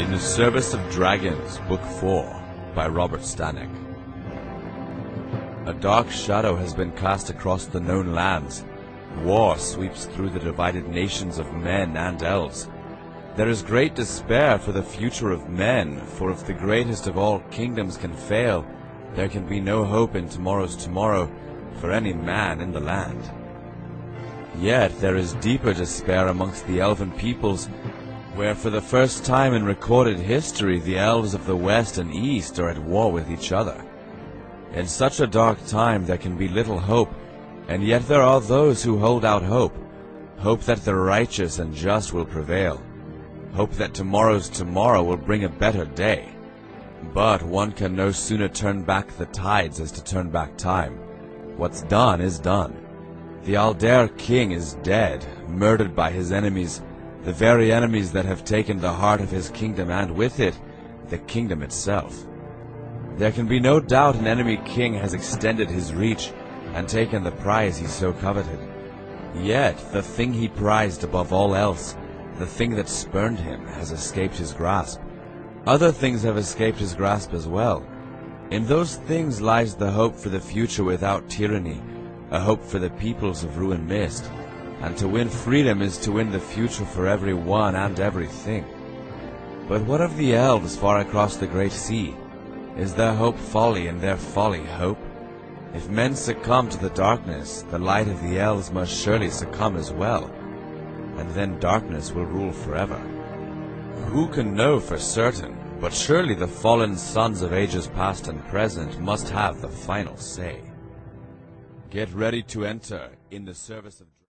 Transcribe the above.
In the Service of Dragons, Book 4, by Robert Stanek. A dark shadow has been cast across the known lands. War sweeps through the divided nations of men and elves. There is great despair for the future of men, for if the greatest of all kingdoms can fail, there can be no hope in tomorrow's tomorrow for any man in the land. Yet there is deeper despair amongst the elven peoples, where for the first time in recorded history the elves of the West and East are at war with each other. In such a dark time there can be little hope, and yet there are those who hold out hope. Hope that the righteous and just will prevail. Hope that tomorrow's tomorrow will bring a better day. But one can no sooner turn back the tides as to turn back time. What's done is done. The Aldair king is dead, murdered by his enemies, the very enemies that have taken the heart of his kingdom and with it, the kingdom itself. There can be no doubt an enemy king has extended his reach and taken the prize he so coveted. Yet the thing he prized above all else, the thing that spurned him, has escaped his grasp. Other things have escaped his grasp as well. In those things lies the hope for the future without tyranny, a hope for the peoples of ruin mist. And to win freedom is to win the future for everyone and everything. But what of the elves far across the great sea? Is their hope folly and their folly hope? If men succumb to the darkness, the light of the elves must surely succumb as well, and then darkness will rule forever. Who can know for certain, but surely the fallen sons of ages past and present must have the final say. Get ready to enter in the service of